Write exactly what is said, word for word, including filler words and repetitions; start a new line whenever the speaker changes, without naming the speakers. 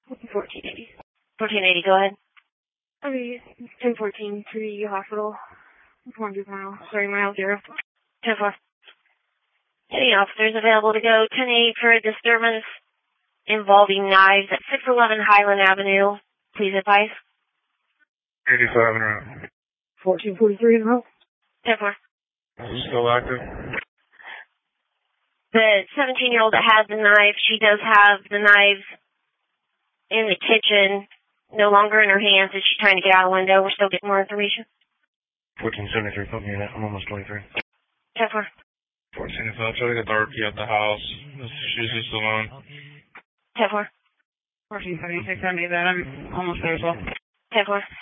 fourteen eighty.
fourteen eighty, go ahead.
I mean, ten fourteen to the hospital. four hundred miles, thirty miles, zero.
ten four. Any officers available to go? ten eight for a disturbance involving knives at six eleven Highland Avenue. Please advise.
eighty-five and around.
fourteen forty-three in a row.
ten four.
Still active?
The seventeen-year-old that has the knife, she does have the knives in the kitchen, no longer in her hands. Is she trying to get out a window? We're still getting more information.
fourteen seventy-three, put me in it. I'm almost twenty-three.
ten four.
fourteen, if I try to get the R P at the house, she's just alone.
ten four.
fourteen seventy-six, I made that. I'm almost there as well.
ten four.